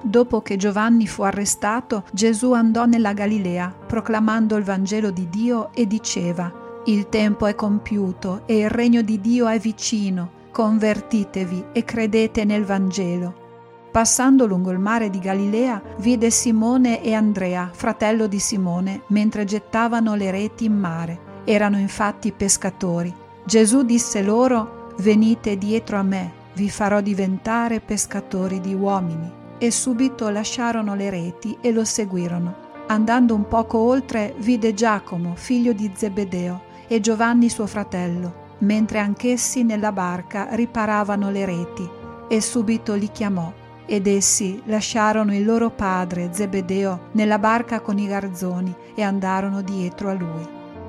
Dopo che Giovanni fu arrestato, Gesù andò nella Galilea, proclamando il Vangelo di Dio e diceva: «Il tempo è compiuto e il regno di Dio è vicino, convertitevi e credete nel Vangelo». Passando lungo il mare di Galilea, vide Simone e Andrea, fratello di Simone, mentre gettavano le reti in mare. Erano infatti pescatori. Gesù disse loro: «Venite dietro a me, vi farò diventare pescatori di uomini». E subito lasciarono le reti e lo seguirono. Andando un poco oltre, vide Giacomo, figlio di Zebedeo, e Giovanni suo fratello, mentre anch'essi nella barca riparavano le reti, e subito li chiamò. Ed essi lasciarono il loro padre Zebedeo nella barca con i garzoni e andarono dietro a lui.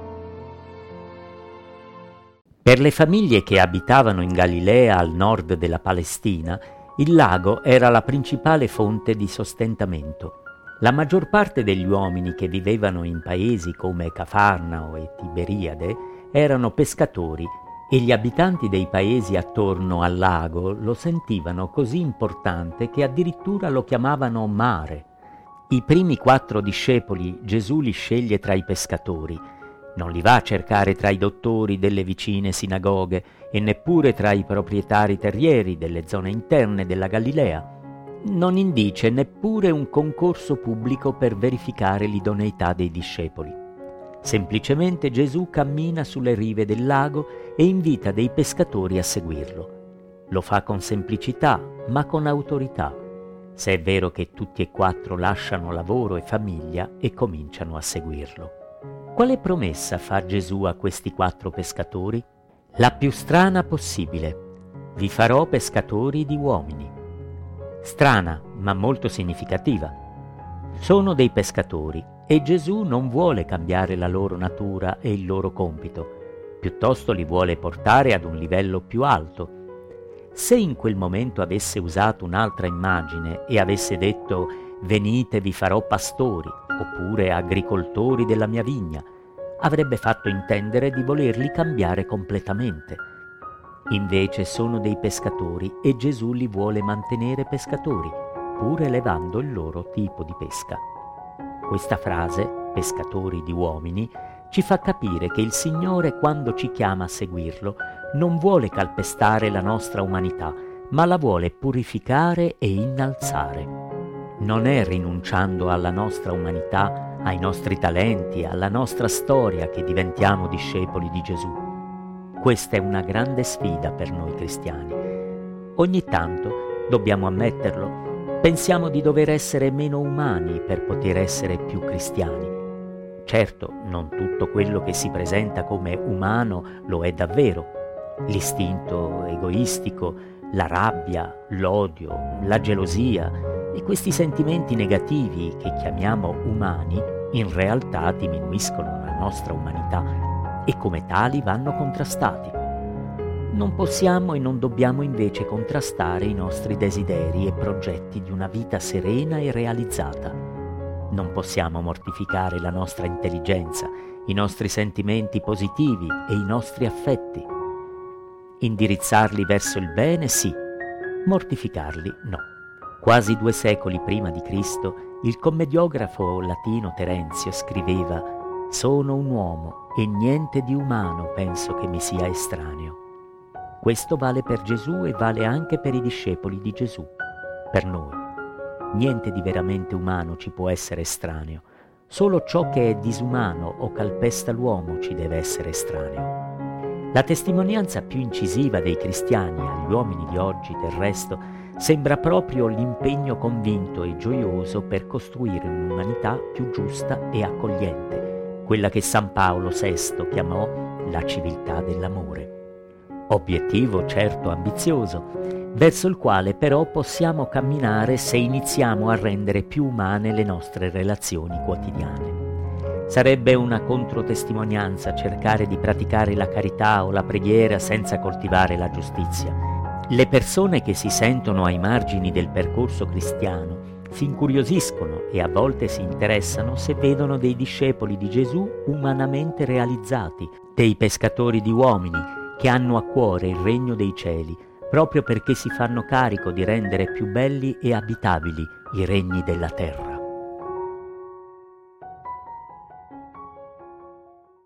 Per le famiglie che abitavano in Galilea al nord della Palestina, il lago era la principale fonte di sostentamento. La maggior parte degli uomini che vivevano in paesi come Cafarnao e Tiberiade erano pescatori e gli abitanti dei paesi attorno al lago lo sentivano così importante che addirittura lo chiamavano mare. I primi 4 discepoli Gesù li sceglie tra i pescatori. Non li va a cercare tra i dottori delle vicine sinagoghe e neppure tra i proprietari terrieri delle zone interne della Galilea. Non indice neppure un concorso pubblico per verificare l'idoneità dei discepoli. Semplicemente Gesù cammina sulle rive del lago e invita dei pescatori a seguirlo. Lo fa con semplicità, ma con autorità, se è vero che tutti e 4 lasciano lavoro e famiglia e cominciano a seguirlo. Quale promessa fa Gesù a questi 4 pescatori? La più strana possibile: vi farò pescatori di uomini. Strana, ma molto significativa. Sono dei pescatori e Gesù non vuole cambiare la loro natura e il loro compito, piuttosto li vuole portare ad un livello più alto. Se in quel momento avesse usato un'altra immagine e avesse detto «venite, vi farò pastori», oppure agricoltori della mia vigna, avrebbe fatto intendere di volerli cambiare completamente. Invece sono dei pescatori e Gesù li vuole mantenere pescatori, pur elevando il loro tipo di pesca. Questa frase, pescatori di uomini, ci fa capire che il Signore, quando ci chiama a seguirlo, non vuole calpestare la nostra umanità, ma la vuole purificare e innalzare. Non è rinunciando alla nostra umanità, ai nostri talenti, alla nostra storia che diventiamo discepoli di Gesù. Questa è una grande sfida per noi cristiani. Ogni tanto, dobbiamo ammetterlo, pensiamo di dover essere meno umani per poter essere più cristiani. Certo, non tutto quello che si presenta come umano lo è davvero. L'istinto egoistico, la rabbia, l'odio, la gelosia e questi sentimenti negativi che chiamiamo umani in realtà diminuiscono la nostra umanità e come tali vanno contrastati. Non possiamo e non dobbiamo invece contrastare i nostri desideri e progetti di una vita serena e realizzata. Non possiamo mortificare la nostra intelligenza, i nostri sentimenti positivi e i nostri affetti. Indirizzarli verso il bene, sì, mortificarli, no. Quasi 2 secoli prima di Cristo, il commediografo latino Terenzio scriveva: «Sono un uomo e niente di umano penso che mi sia estraneo». Questo vale per Gesù e vale anche per i discepoli di Gesù, per noi. Niente di veramente umano ci può essere estraneo, solo ciò che è disumano o calpesta l'uomo ci deve essere estraneo. La testimonianza più incisiva dei cristiani agli uomini di oggi, del resto, sembra proprio l'impegno convinto e gioioso per costruire un'umanità più giusta e accogliente, quella che San Paolo VI chiamò la civiltà dell'amore. Obiettivo certo ambizioso, verso il quale però possiamo camminare se iniziamo a rendere più umane le nostre relazioni quotidiane. Sarebbe una controtestimonianza cercare di praticare la carità o la preghiera senza coltivare la giustizia. Le persone che si sentono ai margini del percorso cristiano si incuriosiscono e a volte si interessano se vedono dei discepoli di Gesù umanamente realizzati, dei pescatori di uomini che hanno a cuore il regno dei cieli, proprio perché si fanno carico di rendere più belli e abitabili i regni della terra.